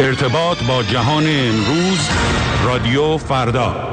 ارتباط با جهان امروز، رادیو فردا.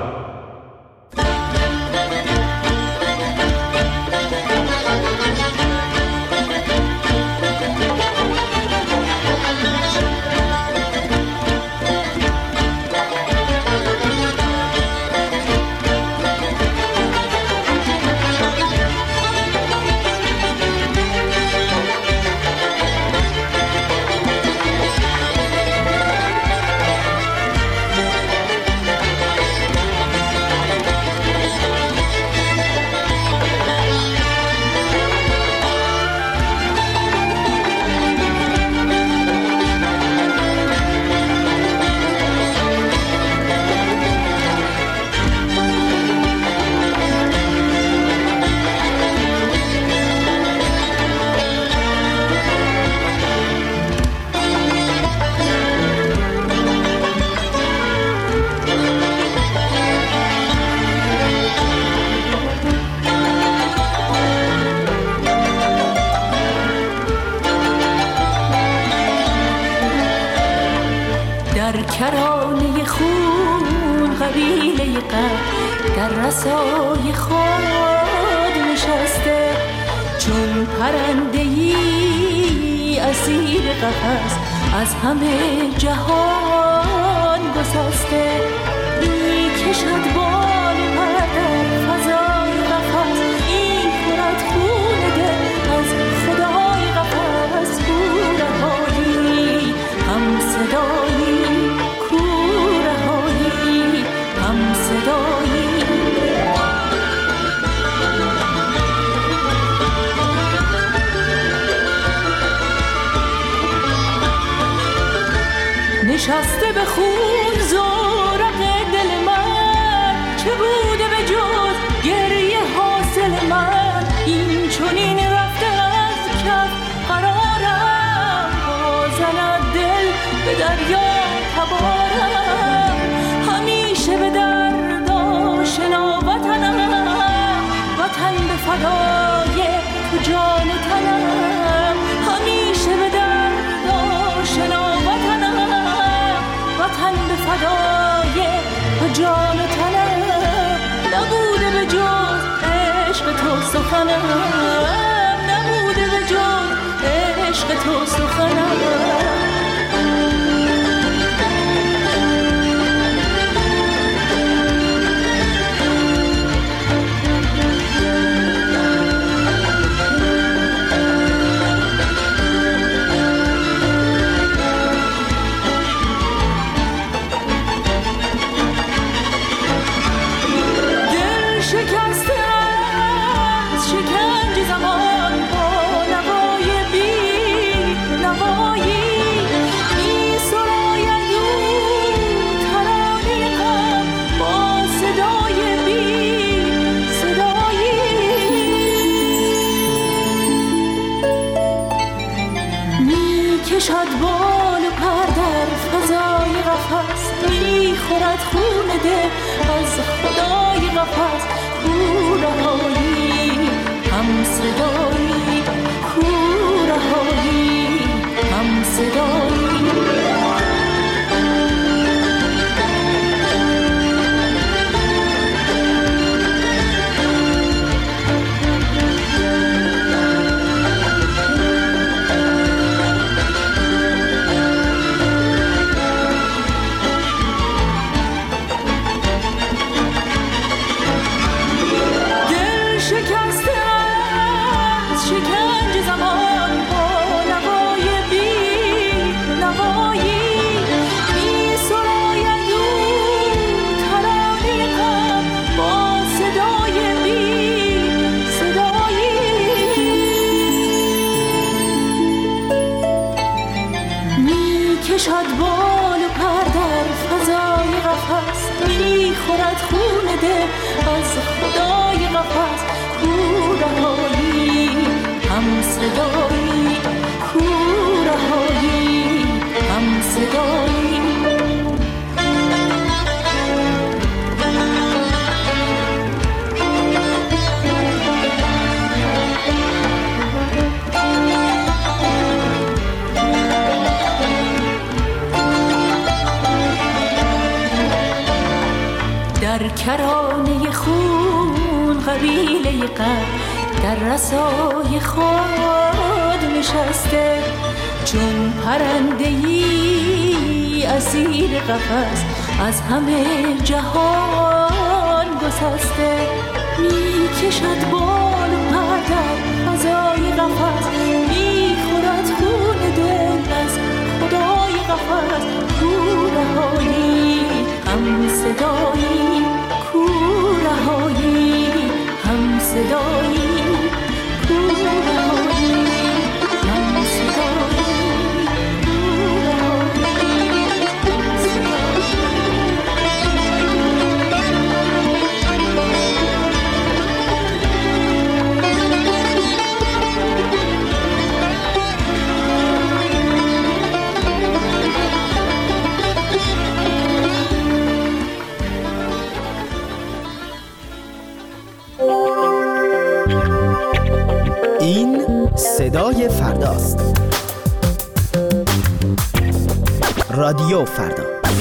کرانه خون قبیله قد در رسای خود نشسته، چون پرنده‌ای اسیر قفس از همه جهان گسسته. میکشد بال پر در فضای قفس، میخورد خون دل از خدای قفس. کورهایی هم صدایی، کورهایی هم صدایی. نشسته به خون زورق دل من، چه بوده به جز گریه حاصل من؟ این چنین رفته از کف قرارم، بازند دل به دریا تبارم. همیشه به درد آشنا وطنم، وطن به فدای تو جان تنم. همیشه به درد آشنا وطنم، وطن به فدای تو جان تنم. نبوده به جز عشق تو سخنم، نبوده به جز عشق تو سخنم. کشد بال و پر در فضای قفس، میخورد خون دل از خدای قفس. کورهایی هم صدایی، کورهایی هم صدایی. کشد بال و پر در فضای قفس، میخورد خون دل از خدای قفس. کورهایی هم صدایی، کورهایی هم صدایی. کرانه خون قبیله قد در رسای خود نشسته، چون پرنده‌ای اسیر قفس از همه جهان گسسته. می کشد بال و پر در فضای قفس، می خورد خون دل از خدای قفس. کورهایی هم صدایی، کورهایی هم صدایی، کورهایی هم صدایی، این صدای فرداست. رادیو فردا.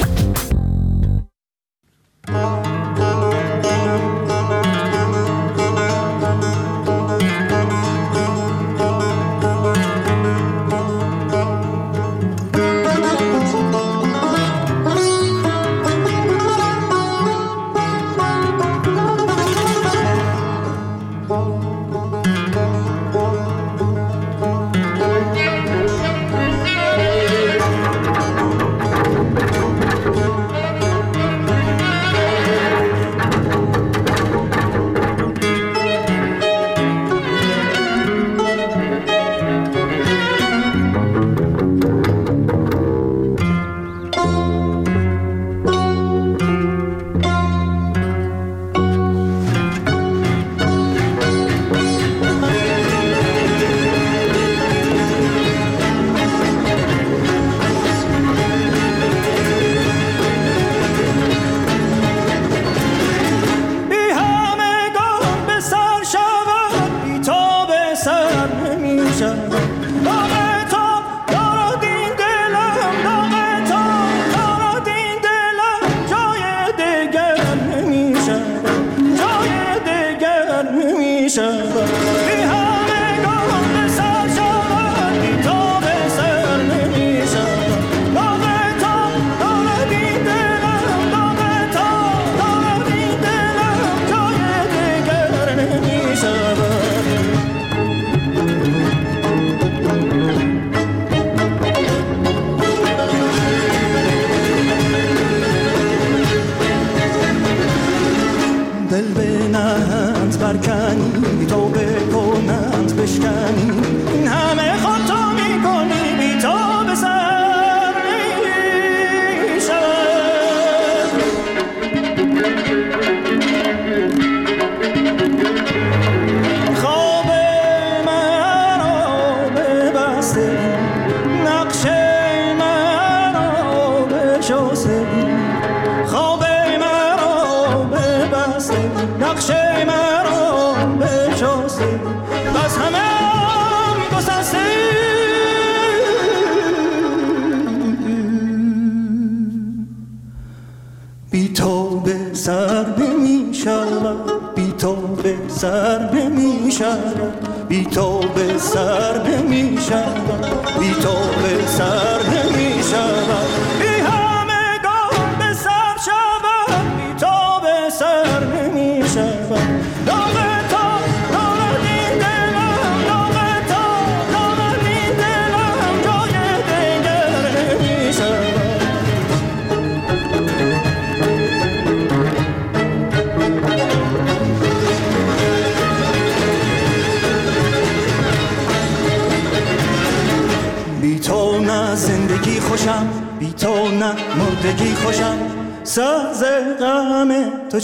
ساز غم تو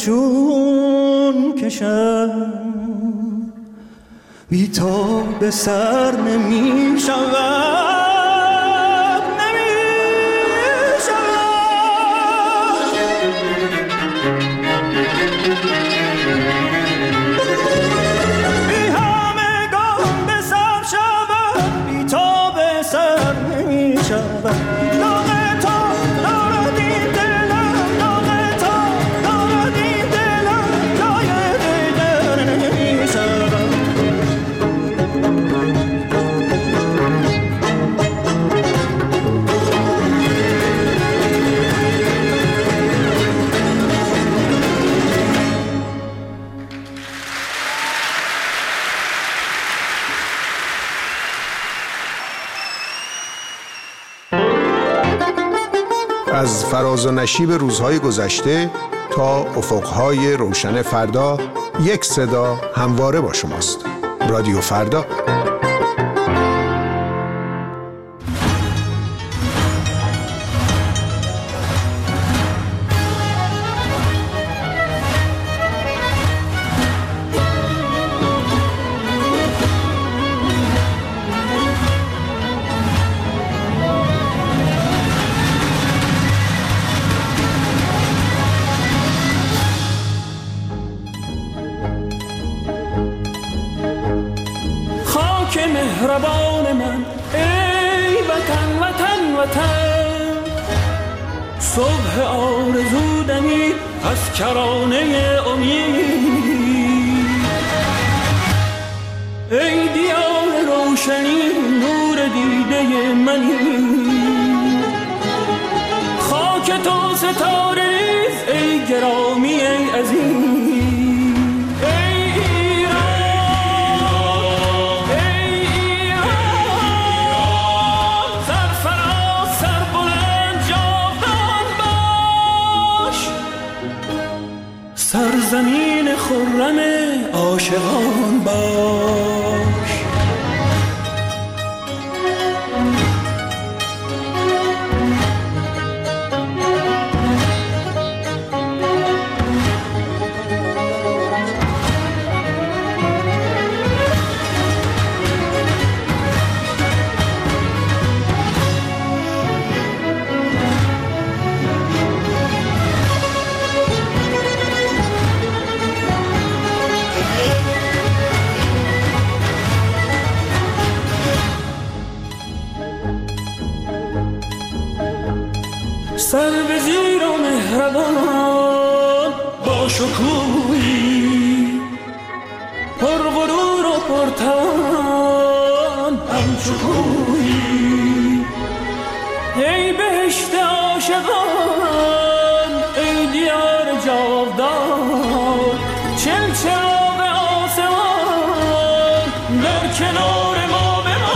چون کشم بی تو به سر نمی شود، نمی شود. بی همگان به سر شود، بی تو به سر نمی شود. داغ تو دارد این دلم، داغ تو دارد این دلم. از فراز و نشیب روزهای گذشته تا افقهای روشن فردا، یک صدا همواره با شماست. رادیو فردا. مهربان من ای وطن وطن وطن، صبح آرزو دمید از کرانه امید، ای دیار روشنی نور دیده منی، خاک تو ستاره ریز ای گرامی ای عزیز، سرزمین خرم عاشقان باش. سر به زیر و مهربان با شکوهی، پر غرور و پرتوان همچو کوهی، ای بهشت عاشقان ای دیار جاودان، چل چراغ آسمان در کنار ما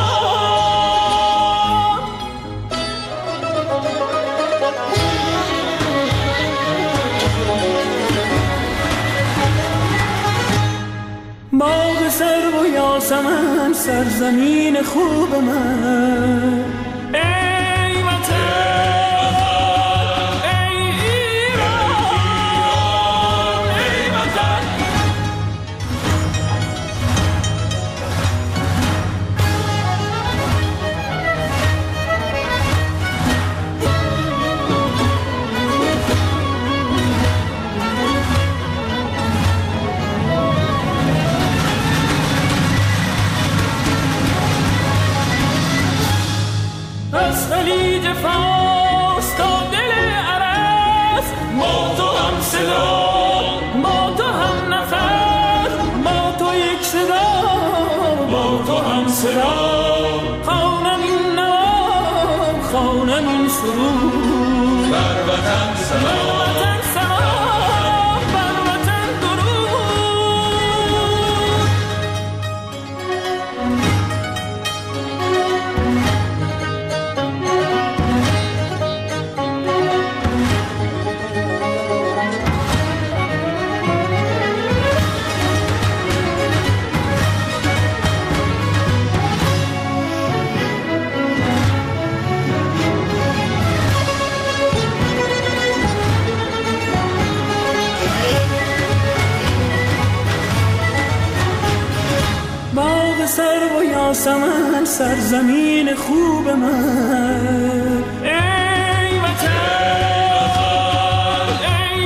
باغ سرو و یاسمن سرزمین خوب من، ای وطن ای ایران ای وطن. از خلیج فارس تا دل عرس، ما تو هم صدا ما تو هم نفس، ما تو یک صدا ما تو هم صدا، خوانم این نام خوانم این سرود، بر وطن سلام بر وطن درود. سرو و یاسمن سرزمین خوب من، ای وطن ای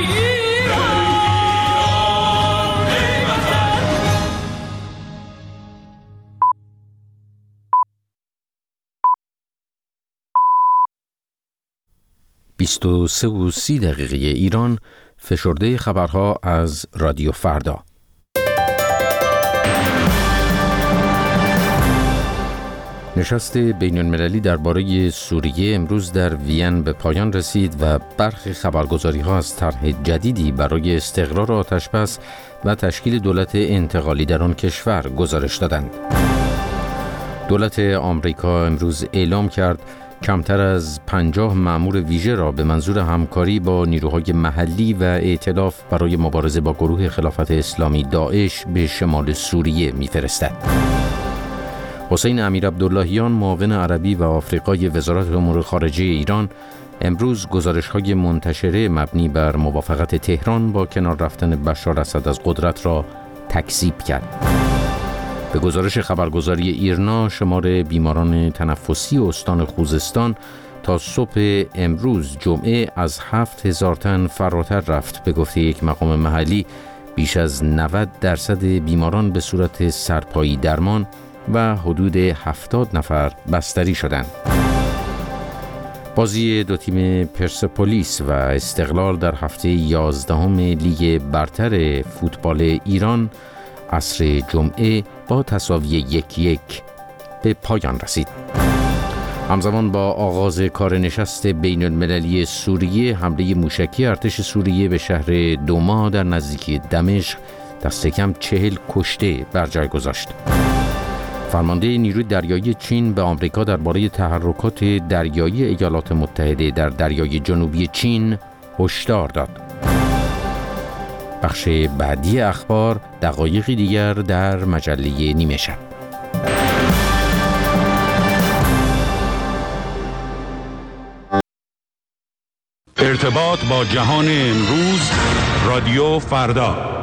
ایران ای وطن. 23:30 ایران، فشرده خبرها از رادیو فردا. نشست بین‌المللی درباره سوریه امروز در وین به پایان رسید و برخی خبرگزاری‌ها از طرح جدیدی برای استقرار آتش‌بس و تشکیل دولت انتقالی در آن کشور گزارش دادند. دولت آمریکا امروز اعلام کرد کمتر از 50 مأمور ویژه را به منظور همکاری با نیروهای محلی و ائتلاف برای مبارزه با گروه خلافت اسلامی داعش به شمال سوریه می‌فرستد. حسین امیرعبداللهیان، معاون عربی و آفریقای وزارت امور خارجه ایران، امروز گزارش‌های منتشره مبنی بر موافقت تهران با کنار رفتن بشار اسد از قدرت را تکذیب کرد. به گزارش خبرگزاری ایرنا، شمار بیماران تنفسی استان خوزستان تا صبح امروز جمعه از 7000 تن فراتر رفت. به گفته یک مقام محلی، بیش از 90% بیماران به صورت سرپایی درمان و حدود 70 نفر بستری شدند. بازی دو تیم پرسپولیس و استقلال در هفته 11 لیگ برتر فوتبال ایران عصر جمعه با تساوی 1-1 به پایان رسید. همزمان با آغاز کار نشست بین المللی سوریه، حمله موشکی ارتش سوریه به شهر دوما در نزدیکی دمشق دست کم 40 کشته بر جای گذاشت. فرمانده نیروی دریایی چین به آمریکا درباره تحرکات دریایی ایالات متحده در دریای جنوبی چین هشدار داد. بخش بعدی اخبار دقایقی دیگر در مجله نیمه شب. ارتباط با جهان امروز، رادیو فردا.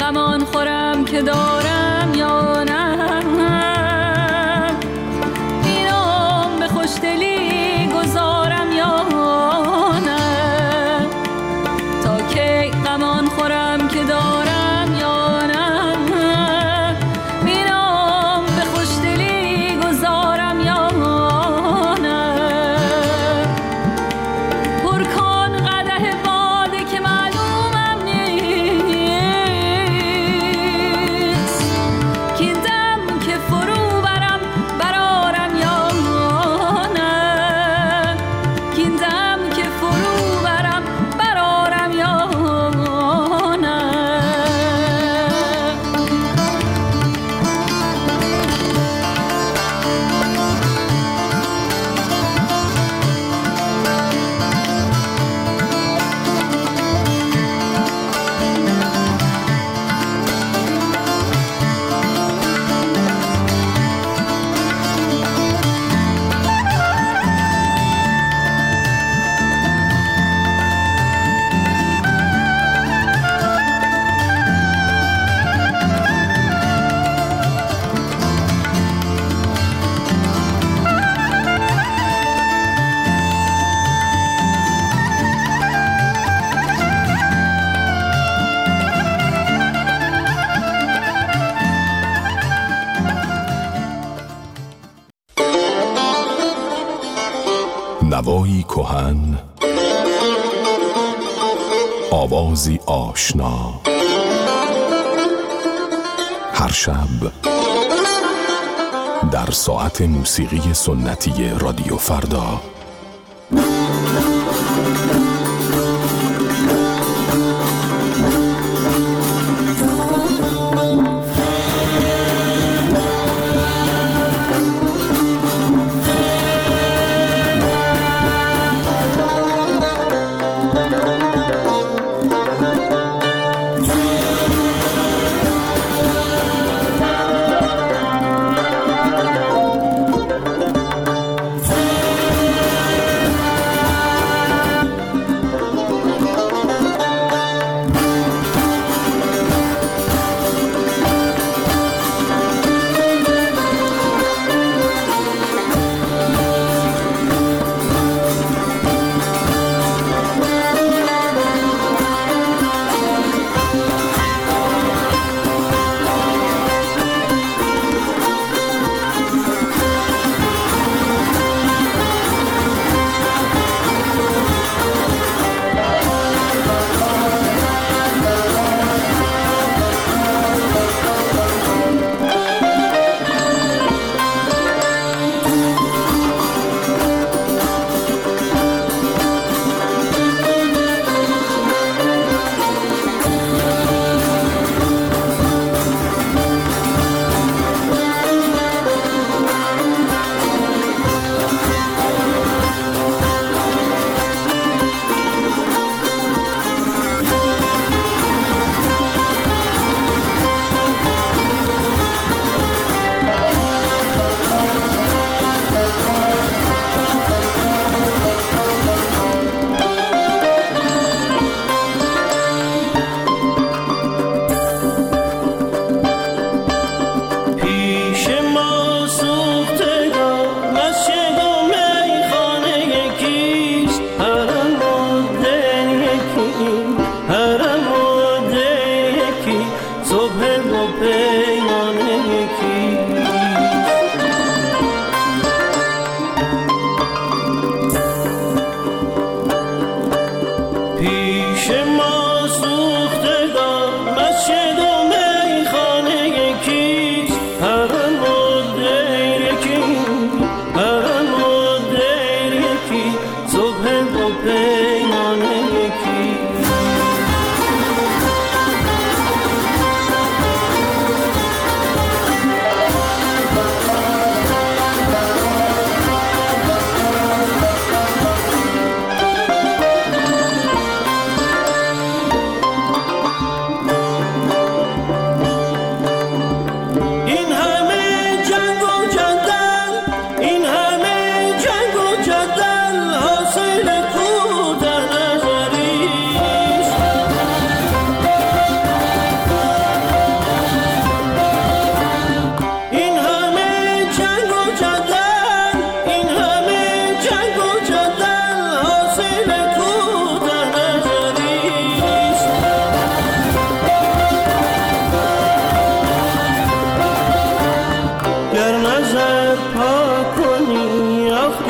غمان خورم که دارم یا نه، اینم به خوشدلی گذارم یا نه، تا کی غمان خورم که دارم یا نه، اینم به خوشدلی گذارم یا نه. پر کن قدح باده که معلومم نیست، کین دم که فرو برم برارم یا نه، کین دم که فرو برم برارم یا نه. نوایی کهن، آوازی آشنا، هر شب در ساعت موسیقی سنتی رادیو فردا.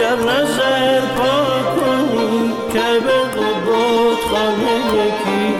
گر نظر پاک کنی که به بود خانه یکی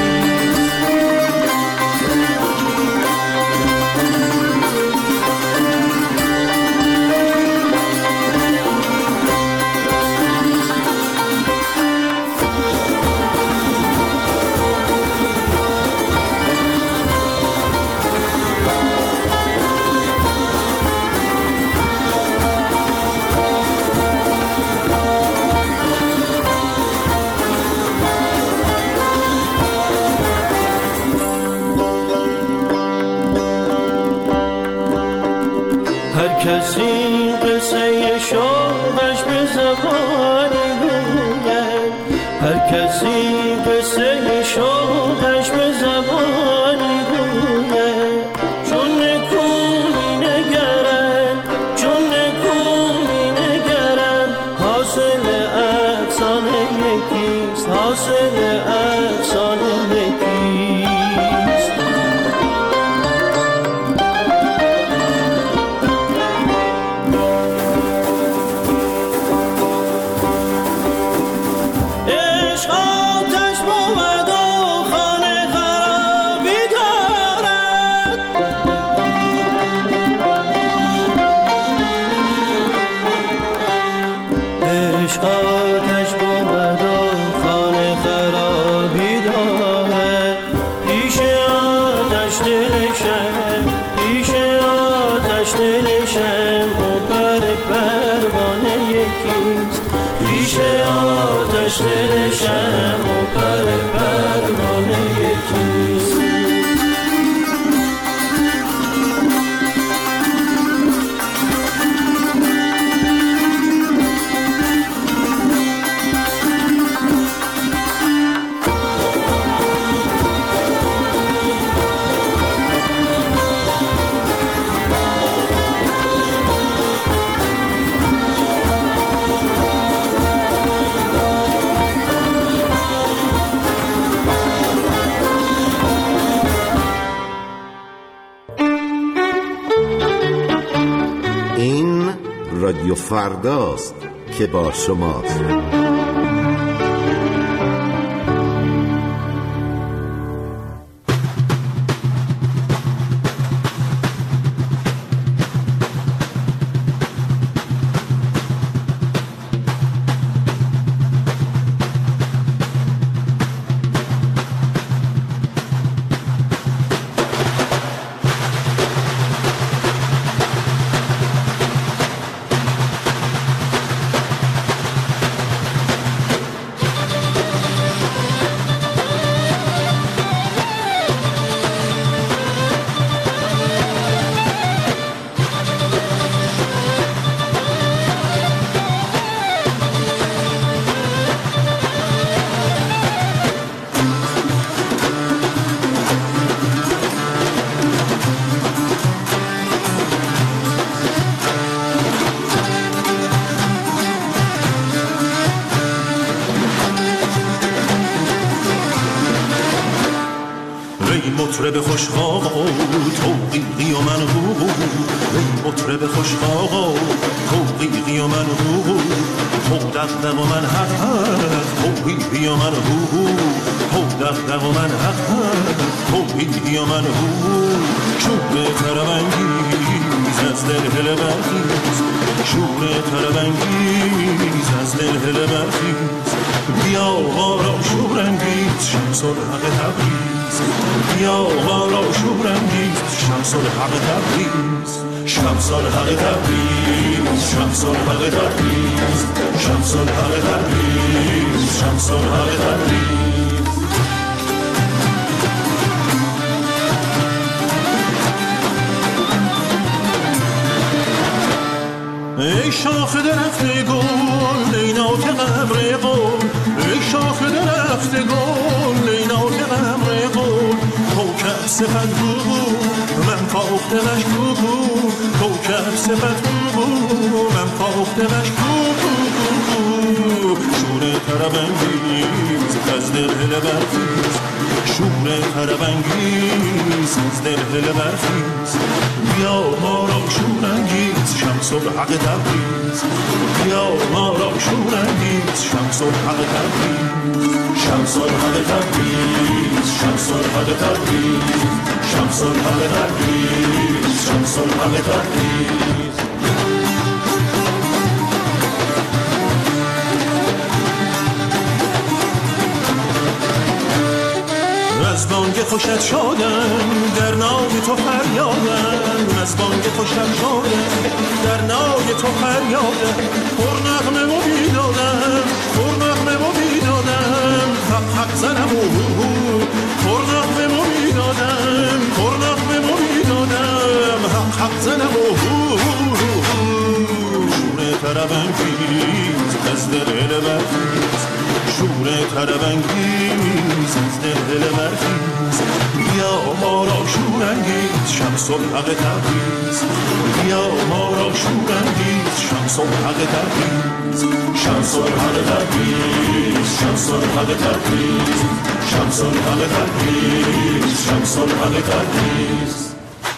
کسی قصه شوقش به زبانی گوید هر کسی قصه شوقش به زبانی گوید چون نکونی نگرن چون نکونی نگرن حاصل افسانه یکیست حاصل افسانه یکیست دلشم و پر پروانه یکیست رادیو فرداست که با شماست. مطرب خوش آقا توقیقی و من هو مطرب خوش آقا توقیقی و من هو تو دقدق و من حق توقیقی و من هو تو دقدق و من حق توقیقی و من هو شور تربنگیز از دل هل برخیز شور تربنگیز از دل هل برخیز بیا بارا شورنگیز شمس الحق تبریز بیا بارا شورنگیز شمس الحق تبریز شمس الحق تبریز شمس الحق تبریز شمس الحق تبریز شمس الحق تبریز ای شاخ درخت گل لینات قمر قل ای شاخ درخت گل لینات قمر قل کوکب صفت گو من فاختمش گو کوکب صفت گو من فاختمش گو شور طرب‌انگیز از دل برخیز شور طرب‌انگیز از دل برخیز بیا ما را شورانگیز شمس الحق تبریز بیا ما را شورانگیز شمس الحق تبریز شمس الحق تبریز شمس الحق تبریز شمس الحق تبریز شمس الحق تبریز از بانگ خوشت شادم در نای تو فریادم از بانگ خوشت شادم در نای تو فریادم پر نغمه و بیدادم پر نغمه و بیدادم حق زنم و پر نغمه و بیدادم پر نغمه و بیدادم حق زنم و شور طرب‌انگیز از دل برخیز شور طرب‌انگیز از دل برخیز بیا ما را شورانگیز شمس الحق تبریز بیا ما را شورانگیز شمس الحق تبریز شمس الحق تبریز شمس الحق تبریز شمس الحق تبریز شمس الحق تبریز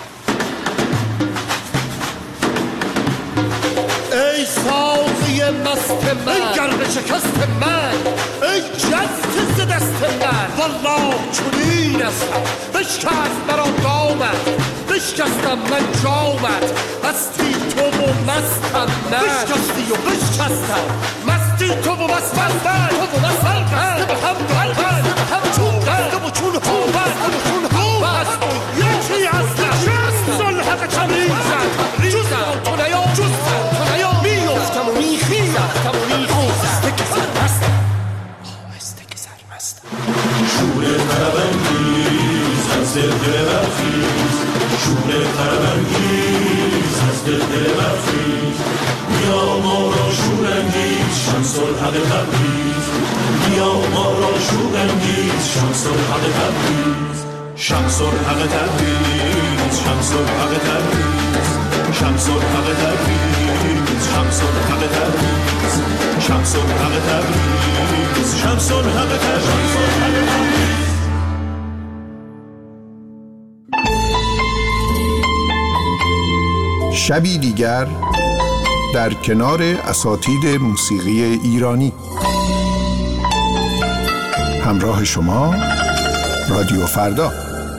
ای ساقی مست من ای گرد شکست من ای جست ز دست من والله چنین استم بشکست مرا دامت بشکستم من جامت مستی تو و مستم من بشکستی و بشکستم مستی تو و مستم من تو و مستم من به هم قلبم چون قلب و چون خوب است یکی هستم شمس الحق تبریزم جزم تو نیا جزم تو نیا میفتم و میخیزم آهسته که سرمستم آهسته که سرمستم شور طرب‌انگیز از دل برخیز شور طرب‌انگیز از دل برخیز بیا ما را شورانگیز شمس الحق تبریز بیا ما را شورانگیز شمس الحق تبریز شمس الحق تبریز شمس الحق تبریز شمس الحق تبریز شمس الحق تبریز شمس الحق تبریز شمس الحق تبریز شبی دیگر در کنار اساتید موسیقی ایرانی همراه شما رادیو فردا.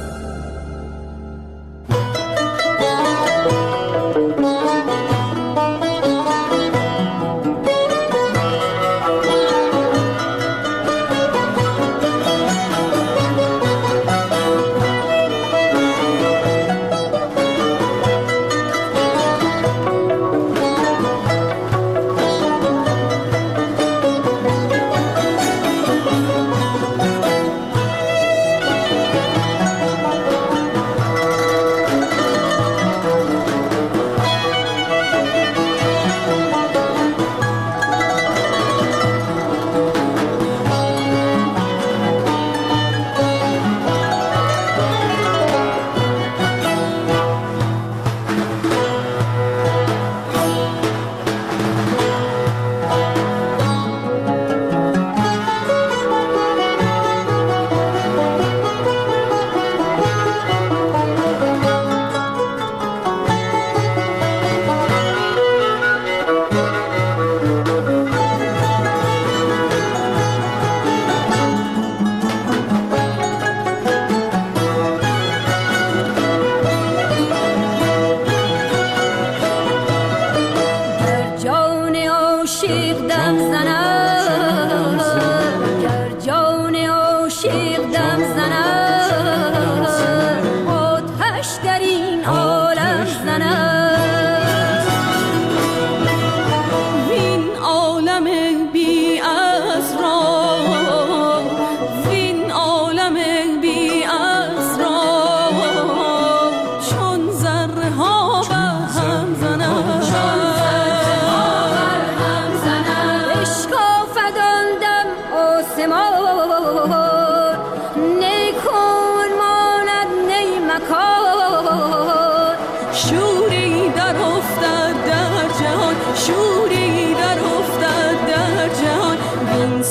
شوری در افتاد در جهان، شوری در افتاد در جهان.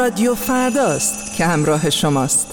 رادیو فرداست که همراه شماست.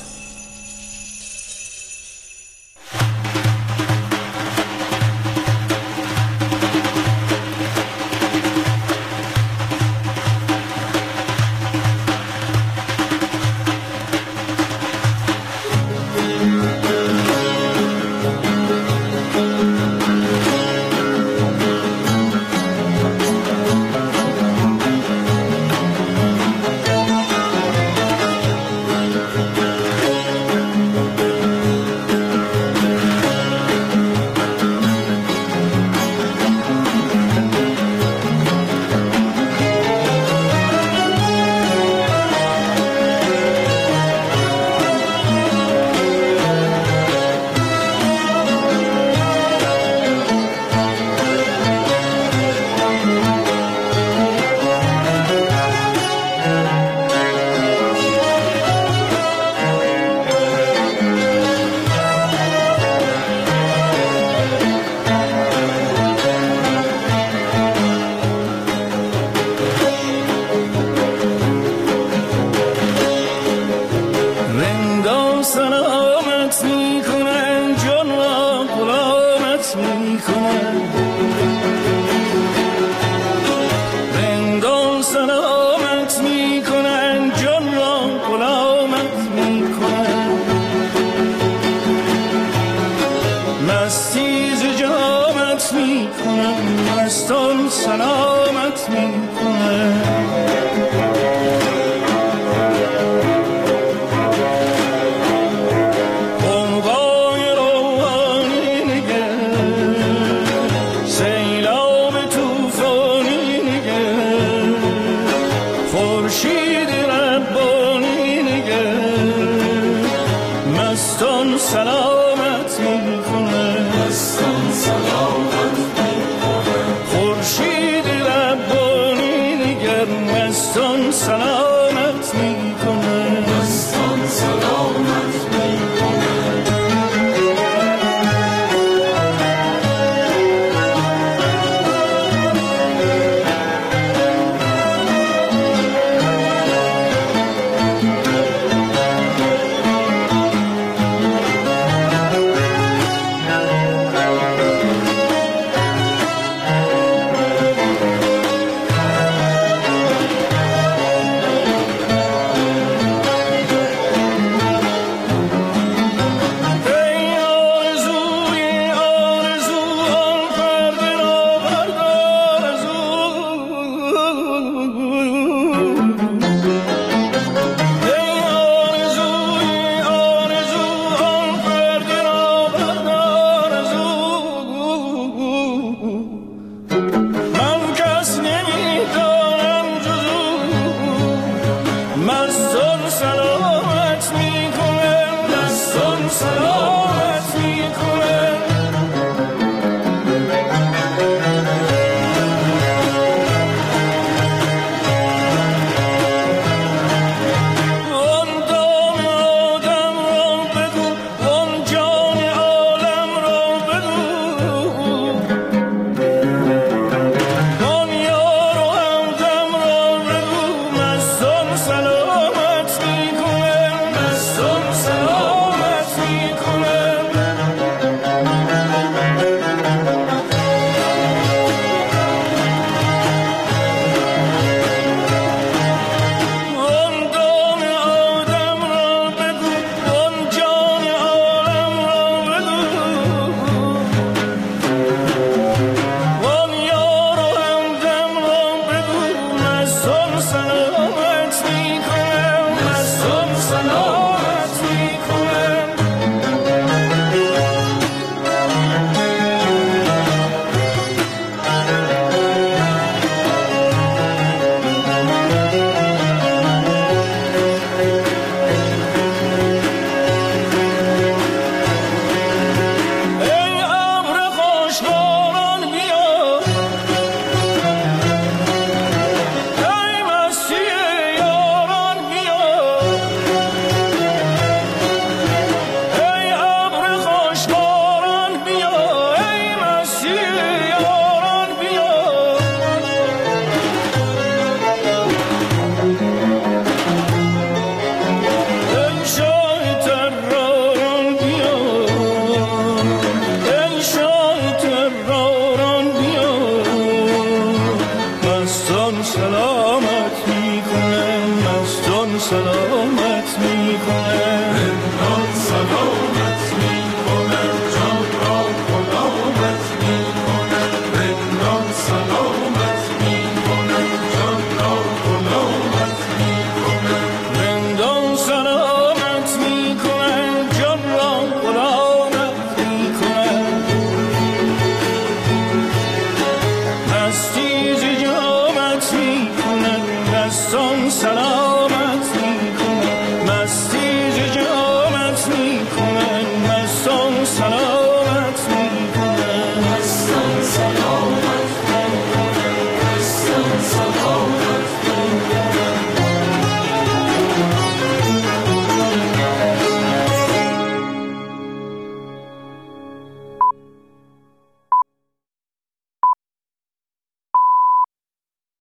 از جان سلامت میکنم، از جان سلامت میکنم.